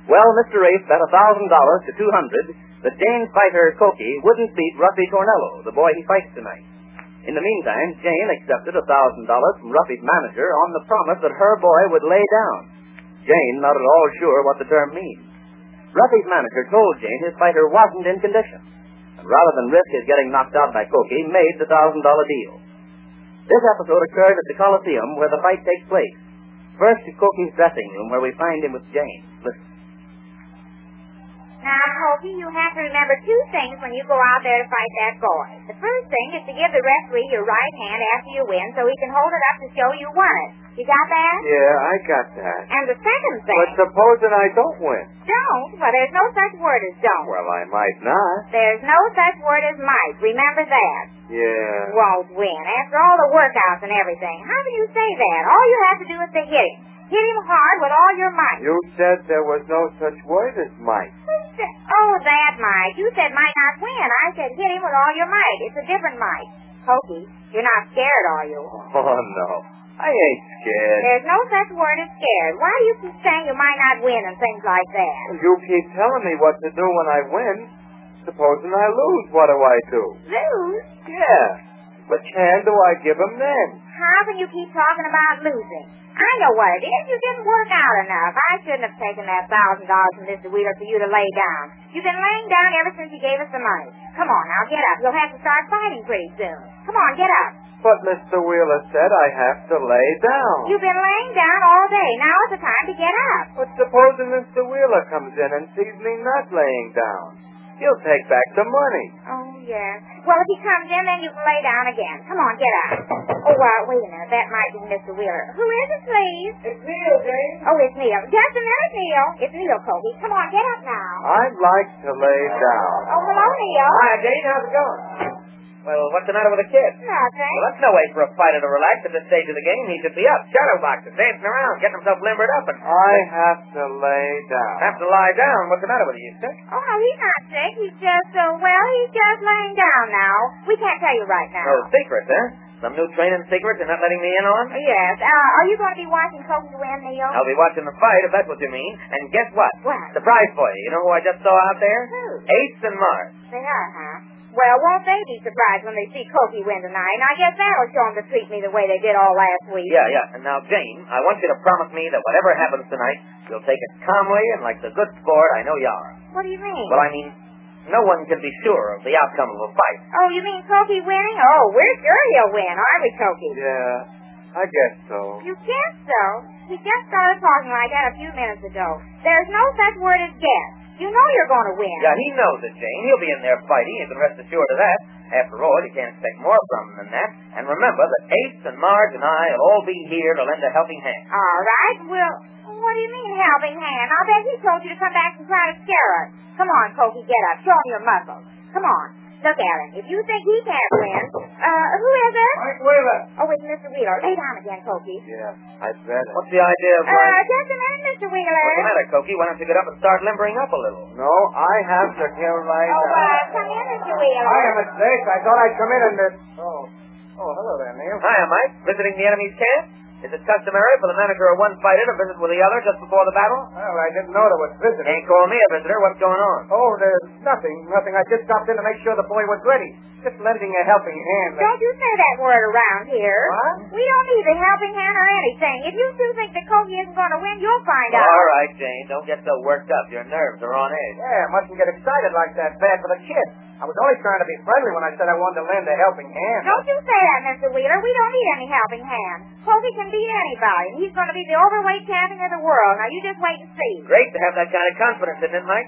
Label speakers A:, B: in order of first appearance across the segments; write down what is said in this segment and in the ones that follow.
A: Well, Mr. Race bet $1,000 to $200 that Jane's fighter, Cokie, wouldn't beat Ruffy Tornello, the boy he fights tonight. In the meantime, Jane accepted $1,000 from Ruffy's manager on the promise that her boy would lay down. Jane not at all sure what the term means. Ruffy's manager told Jane his fighter wasn't in condition, and rather than risk his getting knocked out by Cokie, made the $1,000 deal. This episode occurred at the Coliseum where the fight takes place. First to Cokie's dressing room where we find him with Jane. Listen.
B: Now, Cokie, you have to remember two things when you go out there to fight that boy. The first thing is to give the referee your right hand after you win so he can hold it up to show you won it. You got that?
C: Yeah, I got that.
B: And the second thing...
C: But supposing I don't win?
B: Don't? Well, there's no such word as don't.
C: Well, I might not.
B: There's no such word as might. Remember that.
C: Yeah.
B: Won't win. After all the workouts and everything. How can you say that? All you have to do is to hit him. Hit him hard with all your might.
C: You said there was no such word as might.
B: Oh, that might. You said might not win. I said hit him with all your might. It's a different might. Cokie, you're not scared, are you?
C: Oh, no. I ain't scared.
B: There's no such word as scared. Why do you keep saying you might not win and things like that?
C: You keep telling me what to do when I win. Supposing I lose, what do I do?
B: Lose?
C: Yeah. Which hand do I give him then?
B: How can you keep talking about losing? I know what it is. You didn't work out enough. I shouldn't have taken that $1,000 from Mr. Wheeler for you to lay down. You've been laying down ever since you gave us the money. Come on, now, get up. You'll have to start fighting pretty soon. Come on, get up.
C: But Mr. Wheeler said I have to lay down.
B: You've been laying down all day. Now is the time to get up.
C: But supposing Mr. Wheeler comes in and sees me not laying down, he'll take back the money.
B: Oh, yes. Well, if he comes in, then you can lay down again. Come on, get up. Oh, wait a minute. That might be Mr. Wheeler. Who is it, please?
C: It's Neil, Jane.
B: Oh, it's Neil. Just a minute, Neil. It's Neil, Cokie. Come on, get up now.
C: I'd like to lay down.
B: Oh, hello, Neil.
A: Hi, Jane. How's it going? Well, what's the matter with the kid?
B: Nothing.
A: Well, that's no way for a fighter to relax at this stage of the game. He should be up, shadowboxing, dancing around, getting himself limbered up, and...
C: I have to lay down.
A: Have to lie down. What's the matter with you? You sick?
B: Oh, no, he's not sick. He's just, he's just laying down now. We can't tell you right now.
A: No secret, huh? Some new training secret you're not letting me in on?
B: Yes. Are you going to be watching Cokie win, Neil?
A: I'll be watching the fight, if that's what you mean. And guess what?
B: What?
A: Surprise for you. You know who I just saw out there?
B: Who?
A: Ace and Mars.
B: They are, huh? Well, won't they be surprised when they see Cokie win tonight? And I guess that'll show them to treat me the way they did all last week.
A: Yeah. And now, Jane, I want you to promise me that whatever happens tonight, you'll take it calmly and like the good sport I know you are.
B: What do you mean?
A: Well, I mean, no one can be sure of the outcome of a fight.
B: Oh, you mean Cokie winning? Oh, we're sure he'll win, aren't we, Cokie?
C: Yeah, I guess so.
B: You guess so? He just started talking like that a few minutes ago. There's no such word as guess. You know you're going to win.
A: Yeah, he knows it, Jane. He'll be in there fighting. You can rest assured of that. After all, you can't expect more from him than that. And remember that Ace and Marge and I will all be here to lend a helping hand.
B: All right. Well, what do you mean helping hand? I'll bet he told you to come back and try to scare us. Come on, Cokie, get up. Show him your muscles. Come on. Look at him. If you think he can't win, who is it?
C: Mike Wheeler.
B: Oh, it's Mr. Wheeler. Lay down again, Cokie.
C: Yeah, I bet it.
A: What's the idea of
B: Just a minute, Mr. Wheeler.
A: What's the matter, Cokie? Why don't you get up and start limbering up a little?
C: No, I have to get right
B: Oh,
C: now.
B: come in, Mr. Wheeler.
C: I am a mistake. I thought I'd come in and... Oh, hello there, Neil.
A: Hiya, Mike. Visiting the enemy's camp? Is it customary for the manager of one fighter to visit with the other just before the battle?
C: Well, I didn't know there was visiting.
A: Ain't call me a visitor. What's going on?
C: Oh, there's nothing. I just stopped in to make sure the boy was ready. Just lending a helping hand.
B: Don't you say that word around here.
C: What?
B: We don't need a helping hand or anything. If you two think that Cokie isn't going to win, you'll find out.
A: All right, Jane. Don't get so worked up. Your nerves are on edge.
C: Yeah, mustn't get excited like that. Bad for the kid. I was only trying to be friendly when I said I wanted to lend a helping hand.
B: Don't you say that, Mr. Wheeler. We don't need any helping hand. Cokie can beat anybody. He's going to be the overweight champion of the world. Now, you just wait and see.
A: Great to have that kind of confidence, isn't it, Mike?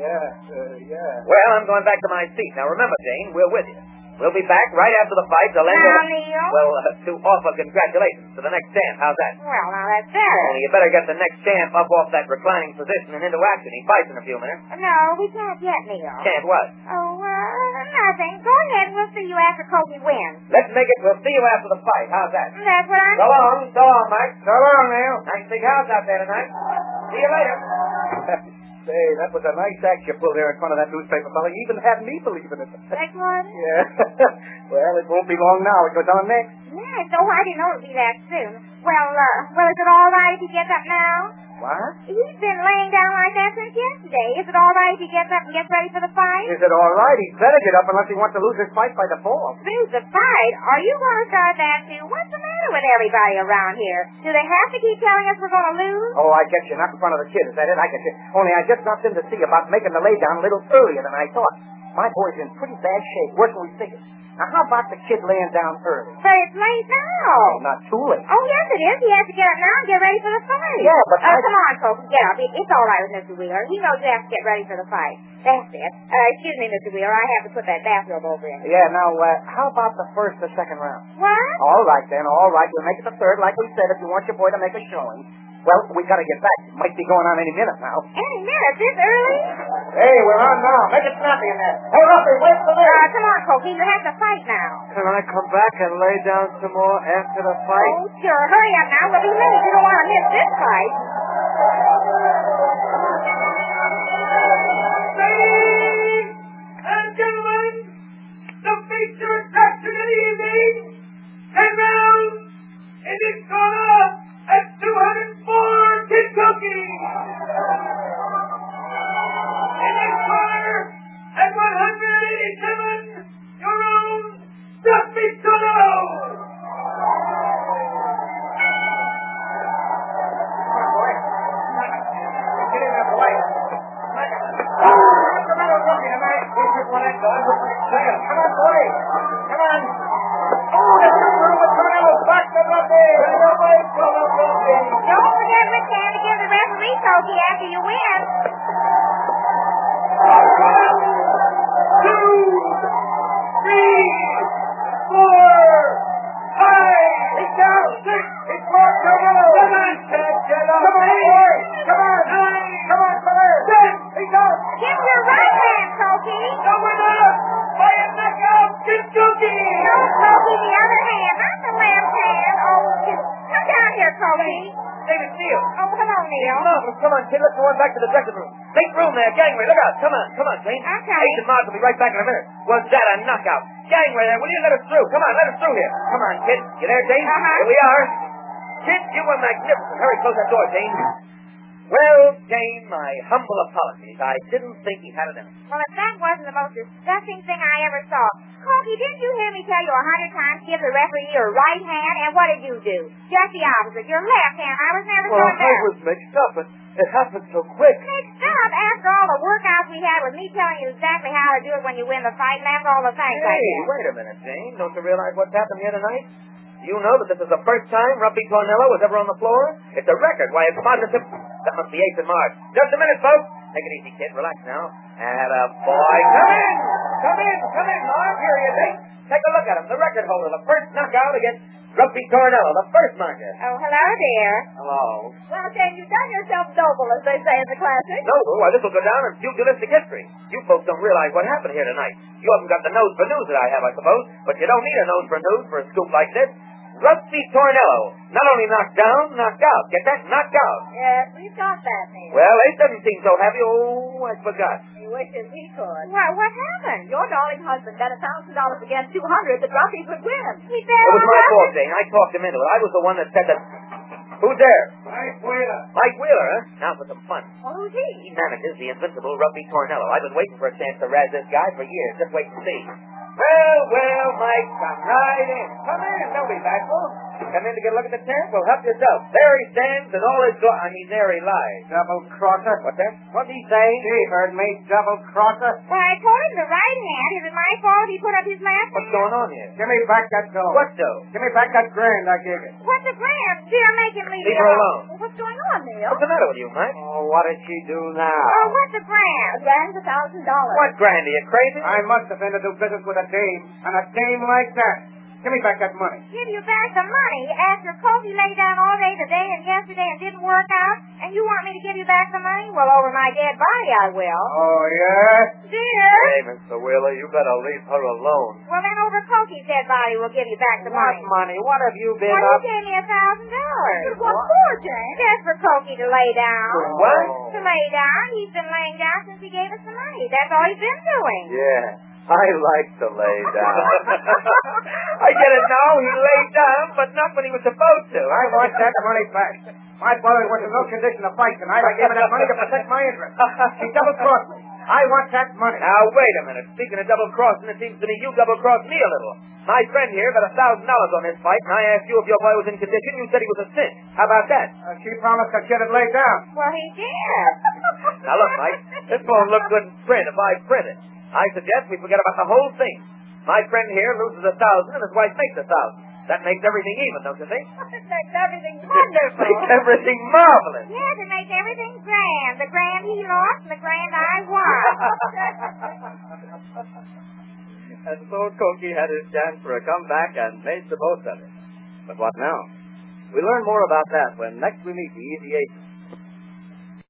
C: Yeah.
A: Well, I'm going back to my seat. Now, remember, Jane, we're with you. We'll be back right after the fight to lend
B: Now, Neil.
A: Well, to offer congratulations to the next champ. How's that?
B: Well, now, that's better.
A: Only you better get the next champ up off that reclining position and into action. He fights in a few minutes.
B: No, we can't yet, Neil.
A: Can't what?
B: Oh, nothing. Go ahead. We'll see you after Cokie wins.
A: Let's make it. We'll see you after the fight. How's that?
B: That's what I'm...
A: So long, Mike.
C: So long, Neil.
A: Nice big house out there tonight. See you later.
C: Say, that was a nice act you pulled there in front of that newspaper fella. You even had me believing it.
B: Next one?
C: Yeah. Well, it won't be long now. It goes on next.
B: Yeah, so I didn't know it'd be that soon. Well, is it all right if he gets up now?
C: What?
B: He's been laying down like that that since yesterday. Is it all right if he gets up and gets ready for the fight?
C: Is it all right? He'd better get up unless he wants to lose his fight by default.
B: Lose the fight? Are you going to start that too? What's the matter with everybody around here? Do they have to keep telling us we're going to lose?
C: Oh, I get you. Not in front of the kid. Is that it? I get you. Only I just dropped in to see about making the lay down a little earlier than I thought. My boy's in pretty bad shape, worse than we figured. Now, how about the kid laying down early?
B: But it's late now.
C: Oh, not too late.
B: Oh, yes, it is. He has to get up now and get ready for the fight.
C: Yeah, but
B: come on, folks. Get up. It's all right with Mr. Wheeler. He knows you have to get ready for the fight. That's it. Excuse me, Mr. Wheeler. I have to put that bathrobe over in.
C: Yeah, now, how about the first or second round?
B: What?
C: All right, then. All right. We'll make it the third, like we said, if you want your boy to make a showing. Well, we got to get back. It might be going on any minute now.
B: Any minute? This early?
C: Hey, we're on now. Make it snappy in there. Hey, Ruffy, wait for me.
B: Come on, Cokie. You have to fight now.
C: Can I come back and lay down some more after the fight?
B: Oh, sure. Hurry up now. We'll be late. You don't want to miss this fight.
D: Ladies and gentlemen, the feature attraction of the evening, 10 rounds in this corner at 204 Kentucky. In this corner at 187, your own Duffy Soto.
C: Come on, boy. Come on. Oh, the Tornado back to Ruffy.
B: Don't forget which hand to give the referee, Cokie, after you win.
D: 1, 2, 3, 4, 5.
C: He's down.
D: 6.
C: It's more Tornado.
D: Come on, Ted. Get up.
C: Come on, boy. Come on.
D: 9.
C: Come on, Claire.
D: 10.
C: He's out.
B: Give your right hand, Cokie.
D: The winner by a knockout, Kentucky.
B: No, Cokie, the other hand, not the left hand. Oh, come down here, Cokie.
C: David Steele.
B: Oh, come on, Neil.
C: Come on, kid. Let's go on back to the dressing room. Make room there. Gangway, look out. Come on, Jane.
B: Okay.
C: Ace and Mars will be right back in a minute. Was that a knockout? Gangway there. Will you let us through? Come on, let us through here. Come on, kid. You there, Jane?
B: Uh-huh.
C: Here we are. Kid, you were magnificent. Hurry, close that door, Jane. Well, Jane, my humble apologies. I didn't think he had it in him.
B: Well, if that wasn't the most disgusting thing I ever saw. Cokie, didn't you hear me tell you 100 times give the referee your right hand? And what did you do? Just the opposite. Your left hand. I was never so
C: I
B: embarrassed.
C: was mixed up. It happened so quick.
B: Mixed up after all the workouts we had with me telling you exactly how to do it when you win the fight and after all the thanks I
C: Hey,
B: get.
C: wait a minute, Jane. Don't you realize what's happened here tonight? You know that this is the first time Ruffy Tornello was ever on the floor? It's a record. Why, it's positive. That must be Ace and Mars. Just a minute, folks. Take it easy, kid. Relax now. And a boy. Come in, Marv. Here he is, eh? Take a look at him. The record holder. The first knockout against Ruffy Tornello. The first marker.
B: Oh, hello, dear.
C: Hello.
B: Well, Jane, you've done yourself noble, as they say in the classics.
C: No, why, this will go down in pugilistic history. You folks don't realize what happened here tonight. You haven't got the nose for news that I have, I suppose. But you don't need a nose for news for a scoop like this. Ruffy Tornello, not only knocked down, knocked out. Get that? Knocked out.
B: Yes, we've got that, Neil.
C: Well, it doesn't seem so heavy. Oh, I forgot.
B: He wishes he could. What happened? Your darling husband bet $1,000 against 200 that Ruffy would win. He bet
C: It was my
B: on
C: fault, Jane. I talked him into it. I was the one that said that. Who's there?
D: Mike Wheeler.
C: Mike Wheeler, huh? Now for some fun.
B: Well, who's he?
C: He manages the invincible Ruffy Tornello. I've been waiting for a chance to razz this guy for years. Just wait and see. Well, Mike, come right in. Come in. Don't be bashful. Come in to get a look at the champ? Well, help yourself. There he stands in all his there he lies.
E: Double-crosser.
C: What's that? What's he saying?
E: She heard me, double-crosser.
B: Why, I told him the right hand. Is it my fault he put up his left
C: What's
B: hand?
C: going on here?
E: Give me back that dough.
C: What dough?
E: Give me back that grand I gave you.
B: What's a grand? Dear, make him leave
C: Leave
B: me
C: her alone.
B: Well, what's going on, Neil?
C: What's the matter with you, Mike?
E: Oh, what did she do now?
B: Oh, what's a grand? A grand's $1,000.
C: What, Grandy? You crazy?
E: I must have been to do business with a dame, and a dame like that. Give me back that money.
B: Give you back the money after Cokie lay down all day today and yesterday and didn't work out, and you want me to give you back the money? Well, over my dead body I will.
E: Oh, yeah?
B: Dear.
C: Hey, Mr. Wheeler, you better leave her alone.
B: Well, then over Cokie's dead body we'll give you back the
E: What
B: money.
E: money? What have you been
B: Well,
E: up?
B: you gave me $1,000.
E: What
B: for, Jane? Just for Cokie to lay down.
C: What?
B: To lay down. He's been laying down since he gave us the money. That's all he's been doing.
C: Yeah, I like to lay down. I get it now. He laid down, but not when he was supposed to.
E: I want that money back. My brother was in no condition to fight tonight. I gave her that money to protect my interest. She double-crossed me. I want that money.
C: Now, wait a minute. Speaking of double-crossing, it seems to me you double-crossed me a little. My friend here got $1,000 on this fight, and I asked you if your boy was in condition. You said he was a cinch. How about that?
E: She promised to get it laid down.
B: Well, he did.
C: Now, look, Mike, this won't look good in print if I print it. I suggest we forget about the whole thing. My friend here loses $1,000, and his wife makes $1,000. That makes everything even, don't you think?
B: It makes everything wonderful.
C: Makes everything marvelous.
B: Yes, it makes everything grand. The grand he lost and the grand I won.
A: And so Cokie had his chance for a comeback and made the most of it. But what now? We'll learn more about that when next we meet the Easy Aces.